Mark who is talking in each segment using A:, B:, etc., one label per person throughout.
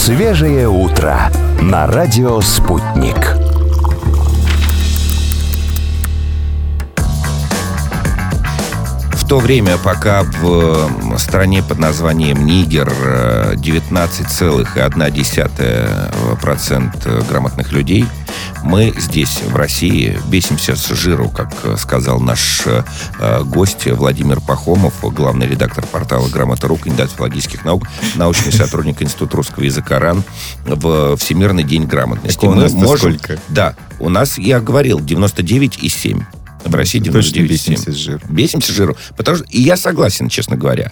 A: Свежее утро на радио «Спутник».
B: В то время, пока в стране под названием Нигер 19,1% грамотных людей, мы здесь, в России, бесимся с жиру, как сказал наш гость Владимир Пахомов, главный редактор портала «Грамота.ру», кандидат филологических наук, научный сотрудник Института русского языка РАН, в Всемирный день грамотности.
C: Так у нас сколько?
B: Да, у нас, я говорил, 99,7%. В России 99,7%.
C: Бесимся с жиру.
B: Бесимся с жиру. Потому что, и я согласен, честно говоря.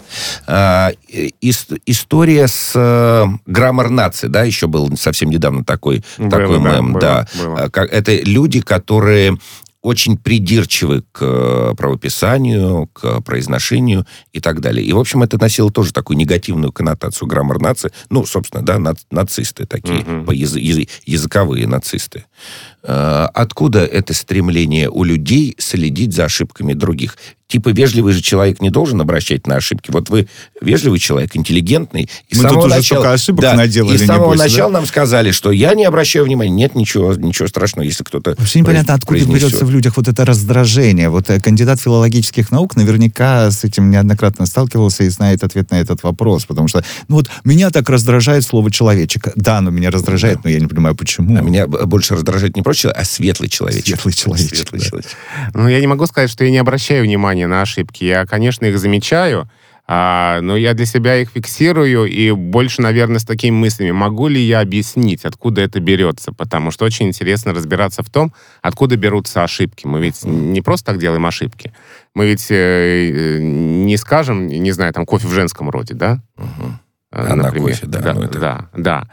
B: История с Grammar Nazi, да, еще был совсем недавно такой мем. Да. Это люди, которые очень придирчивы к правописанию, к произношению и так далее. И, в общем, это носило тоже такую негативную коннотацию Grammar Nazi. Ну, собственно, да, нацисты такие, языковые нацисты. Откуда это стремление у людей следить за ошибками других? Типа, вежливый же человек не должен обращать на ошибки. Вот вы вежливый человек, интеллигентный. И
C: мы тут уже столько ошибок наделали.
B: И с самого начала нам сказали, что я не обращаю внимания. Нет ничего страшного, если кто-то...
C: Вообще непонятно, откуда берется в людях вот это раздражение. Вот кандидат филологических наук наверняка с этим неоднократно сталкивался и знает ответ на этот вопрос. Потому что, меня так раздражает слово «человечек». Да, оно меня раздражает, но я не понимаю, почему.
B: А меня больше раздражает не просто человек, а светлый человечек.
C: Светлый человечек.
D: Я не могу сказать, что я не обращаю внимания на ошибки. Я, конечно, их замечаю, но я для себя их фиксирую и больше, наверное, с такими мыслями. Могу ли я объяснить, откуда это берется? Потому что очень интересно разбираться в том, откуда берутся ошибки. Мы ведь не просто так делаем ошибки. Мы ведь не скажем, не знаю, там, кофе в женском роде, да?
B: Например. Кофе, да.
D: Да.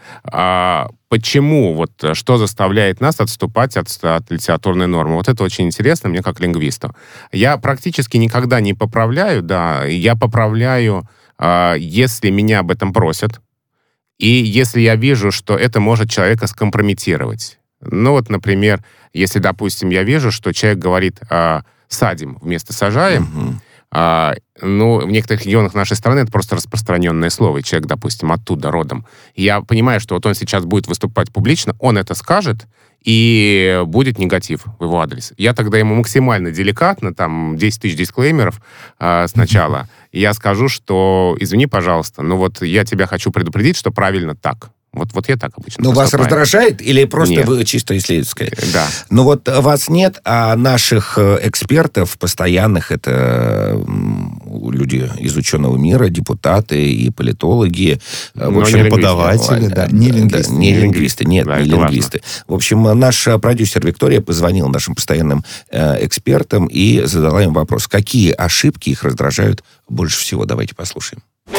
D: Почему, что заставляет нас отступать от литературной нормы? Вот это очень интересно мне как лингвисту. Я практически никогда не поправляю, да, я поправляю, если меня об этом просят, и если я вижу, что это может человека скомпрометировать. Например, если, допустим, я вижу, что человек говорит «садим» вместо «сажаем», в некоторых регионах нашей страны это просто распространенное слово, и человек, допустим, оттуда родом. Я понимаю, что он сейчас будет выступать публично, он это скажет, и будет негатив в его адрес. Я тогда ему максимально деликатно, 10 тысяч дисклеймеров сначала, и я скажу, что, извини, пожалуйста, я тебя хочу предупредить, что правильно так. Вот я так обычно поступаю.
B: Вас раздражает или просто
D: Нет.
B: вы чисто исследовательское?
D: Да.
B: Вас нет, а наших экспертов постоянных, это люди из ученого мира, депутаты и политологи. В общем,
C: преподаватели, не лингвисты.
B: Не лингвисты, нет,
D: да,
B: не лингвисты.
D: Важно.
B: В общем, наш продюсер Виктория позвонила нашим постоянным экспертам и задала им вопрос, какие ошибки их раздражают больше всего. Давайте послушаем.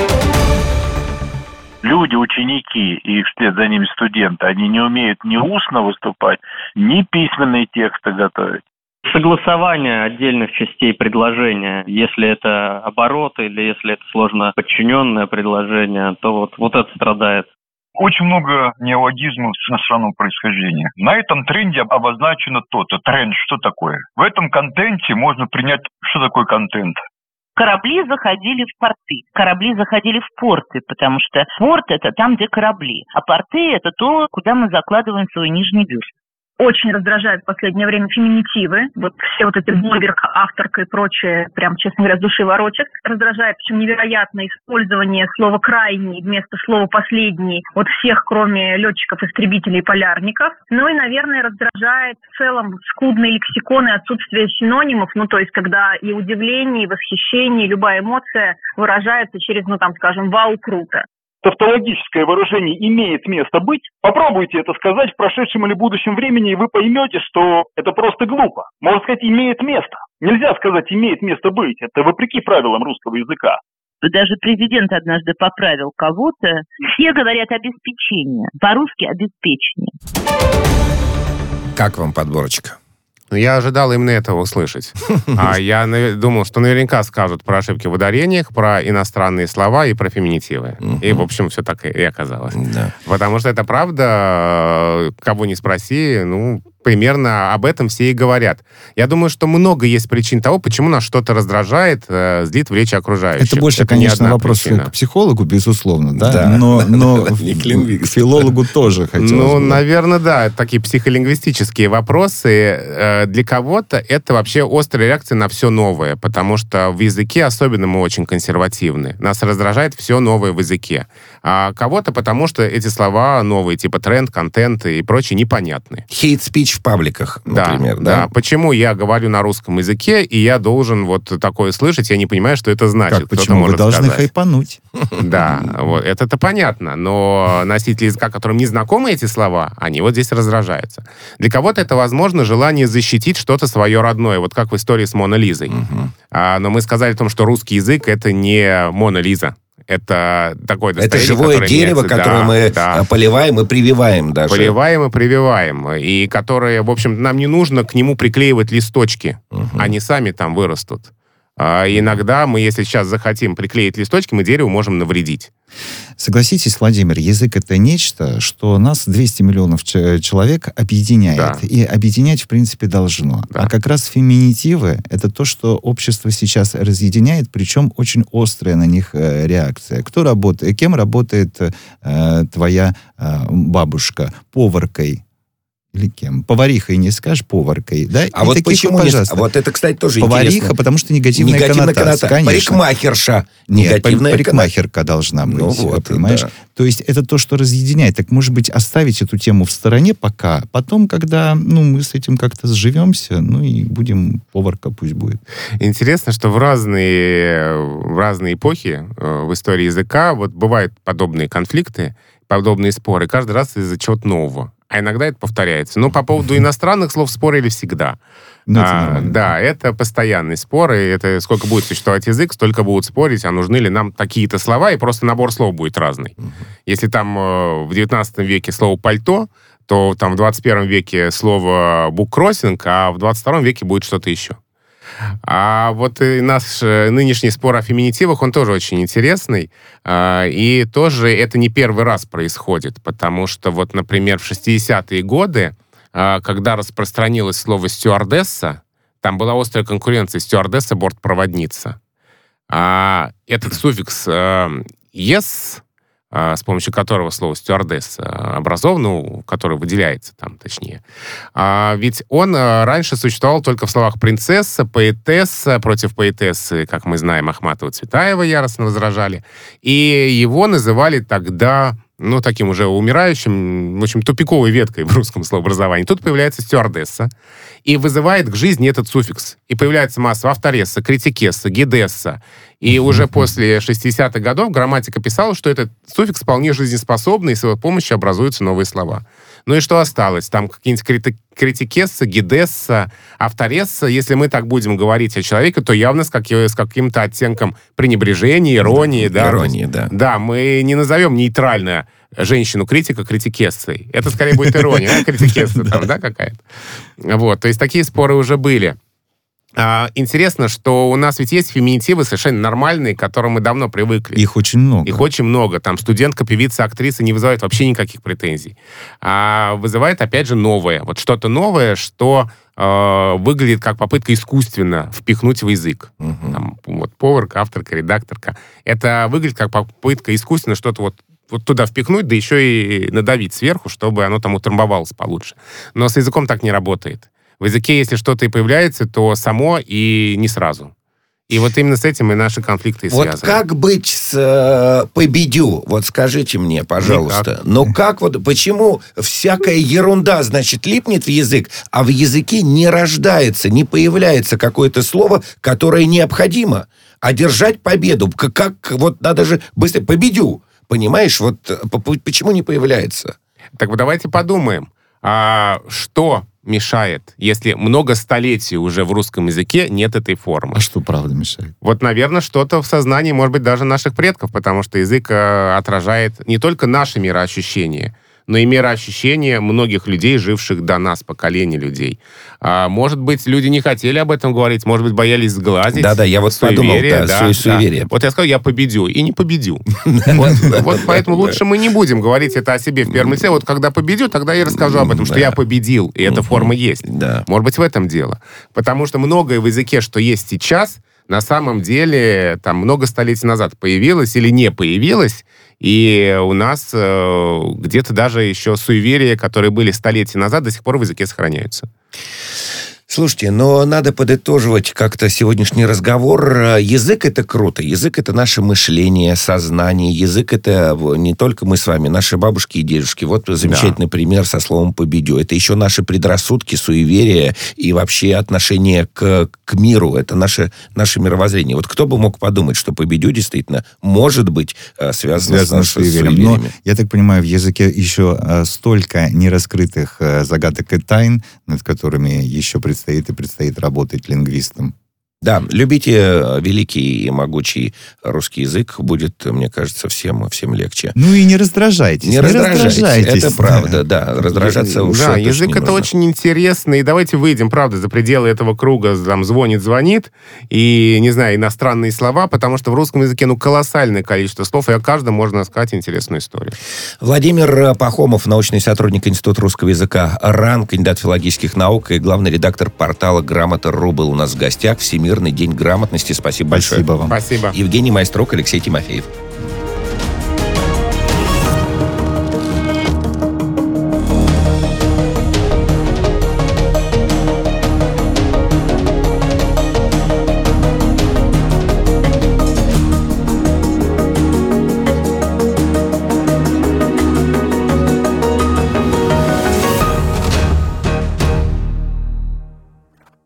E: Люди, ученики и вслед за ними студенты, они не умеют ни устно выступать, ни письменные тексты готовить.
F: Согласование отдельных частей предложения, если это обороты или если это сложно подчиненное предложение, то вот это страдает.
G: Очень много неологизмов иностранного происхождения. На этом тренде обозначено то-то. Тренд, что такое? В этом контенте можно принять, что такое контент.
H: Корабли заходили в порты, корабли заходили в порты, потому что порт – это там, где корабли, а порты – это то, куда мы закладываем свой нижний бюст.
I: Очень раздражают в последнее время феминитивы. Все эти блогерка, авторка и прочее, прям, честно говоря, с души ворочат. Раздражает, причем невероятное использование слова «крайний» вместо слова «последний» от всех, кроме летчиков, истребителей и полярников. И, наверное, раздражает в целом скудный лексикон и отсутствие синонимов. То есть, когда и удивление, и восхищение, и любая эмоция выражается через, скажем, «вау, круто».
G: Тавтологическое выражение «имеет место быть». Попробуйте это сказать в прошедшем или будущем времени, и вы поймете, что это просто глупо. Можно сказать «имеет место». Нельзя сказать «имеет место быть». Это вопреки правилам русского языка.
H: Даже президент однажды поправил кого-то. Все говорят «обеспечение». По-русски «обеспечение».
B: Как вам подборочка?
D: Я ожидал именно этого услышать. А я думал, что наверняка скажут про ошибки в ударениях, про иностранные слова и про феминитивы. И, в общем, все так и оказалось.
B: Да.
D: Потому что это правда, кого ни спроси, примерно об этом все и говорят. Я думаю, что много есть причин того, почему нас что-то раздражает, злит в речи окружающих.
C: Это больше, конечно, вопрос к психологу, безусловно, да? Но к филологу тоже хотелось бы.
D: Ну, наверное, да. Такие психолингвистические вопросы. Для кого-то это вообще острая реакция на все новое, потому что в языке особенно мы очень консервативны. Нас раздражает все новое в языке. А кого-то потому, что эти слова новые, типа тренд, контент и прочее, непонятны.
B: Хейт-спич в пабликах, например, да?
D: Почему я говорю на русском языке, и я должен вот такое слышать, я не понимаю, что это значит.
C: Как, почему? Вы должны хайпануть.
D: Да, вот, это понятно, но носители языка, которым не знакомы эти слова, они вот здесь раздражаются. Для кого-то это, возможно, желание защитить что-то свое родное, вот как в истории с Моной Лизой. Но мы сказали о том, что русский язык — это не Мона Лиза. Это такое достояние,
B: это живое дерево, которое мы поливаем и прививаем даже.
D: Поливаем и прививаем. И которое, в общем, нам не нужно к нему приклеивать листочки. Они сами там вырастут. Иногда мы, если сейчас захотим приклеить листочки, мы дереву можем навредить.
C: Согласитесь, Владимир, язык — это нечто, что нас, 200 миллионов человек, объединяет. Да. И объединять, в принципе, должно. Да. А как раз феминитивы — это то, что общество сейчас разъединяет, причем очень острая на них реакция. Кем работает твоя бабушка? Поваркой. Или кем? Поварихой не скажешь, поваркой, да?
B: А вот почему не... Вот это, кстати, тоже
C: повариха,
B: интересно.
C: Потому что негативная коннотация.
B: Парикмахерша.
C: Нет, парикмахерка должна быть, понимаешь? Да. То есть это то, что разъединяет. Так, может быть, оставить эту тему в стороне пока. Потом, когда мы с этим как-то сживемся, и будем... Поварка пусть будет.
D: Интересно, что в разные эпохи в истории языка вот бывают подобные конфликты, подобные споры, каждый раз из-за чего-то нового. А иногда это повторяется. Но по поводу иностранных слов спорили всегда. Да, это постоянный спор, и это сколько будет существовать язык, столько будут спорить, а нужны ли нам такие-то слова, и просто набор слов будет разный. Если там в 19 веке слово «пальто», то там в 21 веке слово «буккроссинг», а в 22 веке будет что-то еще. А вот и наш нынешний спор о феминитивах, он тоже очень интересный. И тоже это не первый раз происходит, потому что вот, например, в 60-е годы, когда распространилось слово «стюардесса», там была острая конкуренция «стюардесса», «бортпроводница». Этот суффикс «ес», с помощью которого слово «стюардесса» образовано, который выделяется там, точнее. Ведь он раньше существовал только в словах «принцесса», «поэтесса», против поэтессы, как мы знаем, Ахматова, Цветаева яростно возражали. И его называли тогда, таким уже умирающим, в общем, тупиковой веткой в русском словообразовании. Тут появляется «стюардесса» и вызывает к жизни этот суффикс. И появляется масса авторесса, критикесса, гидесса. И уже после 60-х годов грамматика писала, что этот суффикс вполне жизнеспособный, и с его помощью образуются новые слова. Ну и что осталось? Там какие-нибудь критикесса, гидесса, авторесса. Если мы так будем говорить о человеке, то явно с каким-то оттенком пренебрежения, иронии. Да,
B: иронии, да.
D: Да, мы не назовем нейтрально женщину-критика критикессой. Это скорее будет ирония, критикесса там, да, какая-то. Вот, то есть такие споры уже были. Интересно, что у нас ведь есть феминитивы совершенно нормальные, к которым мы давно привыкли.
C: Их очень много.
D: Их очень много. Там студентка, певица, актриса не вызывает вообще никаких претензий. А вызывает, опять же, новое. Вот что-то новое, что выглядит как попытка искусственно впихнуть в язык. Там, вот поварка, авторка, редакторка. Это выглядит как попытка искусственно что-то вот туда впихнуть, да еще и надавить сверху, чтобы оно там утрамбовалось получше. Но с языком так не работает. В языке, если что-то и появляется, то само и не сразу. И вот именно с этим и наши конфликты и связаны.
B: Вот как быть с «победю»? Вот скажите мне, пожалуйста.
D: Никак.
B: Почему всякая ерунда, липнет в язык, а в языке не рождается, не появляется какое-то слово, которое необходимо? Одержать победу. Надо же быстро «победю». Понимаешь, почему не появляется?
D: Так вот давайте подумаем. Что мешает, если много столетий уже в русском языке нет этой формы?
C: А что правда мешает?
D: Вот, наверное, что-то в сознании, может быть, даже наших предков, потому что язык отражает не только наши мироощущения, но и мироощущение многих людей, живших до нас, поколений людей. Может быть, люди не хотели об этом говорить, может быть, боялись сглазить.
B: Да-да, я вот подумал, суеверие.
D: Вот я сказал, я победю, и не победю. Вот поэтому лучше мы не будем говорить это о себе в первом лице. Вот когда победю, тогда я расскажу об этом, что я победил, и эта форма есть. Может быть, в этом дело. Потому что многое в языке, что есть сейчас, на самом деле, там, много столетий назад появилось или не появилось, и у нас где-то даже еще суеверия, которые были столетия назад, до сих пор в языке сохраняются.
B: Слушайте, но надо подытоживать как-то сегодняшний разговор. Язык — это круто. Язык — это наше мышление, сознание. Язык — это не только мы с вами, наши бабушки и дедушки. Вот замечательный пример со словом «победю». Это еще наши предрассудки, суеверия и вообще отношение к миру. Это наше мировоззрение. Вот кто бы мог подумать, что «победю» действительно может быть связано с суевериями.
C: Но, я так понимаю, в языке еще столько нераскрытых загадок и тайн, над которыми еще предстоит работать лингвистам.
B: Да, любите великий и могучий русский язык, будет, мне кажется, всем легче.
C: Ну и не раздражайтесь.
B: Не раздражайтесь. Это правда, да. Раздражаться уж
D: да, язык это очень интересно. И давайте выйдем, правда, за пределы этого круга, там, звонит, и, не знаю, иностранные слова, потому что в русском языке, колоссальное количество слов, и о каждом можно сказать интересную историю.
B: Владимир Пахомов, научный сотрудник Института русского языка РАН, кандидат филологических наук и главный редактор портала Грамота.ру был у нас в гостях. Всемирный день грамотности. Спасибо большое.
C: Спасибо вам.
D: Спасибо.
B: Евгений Майструк, Алексей Тимофеев.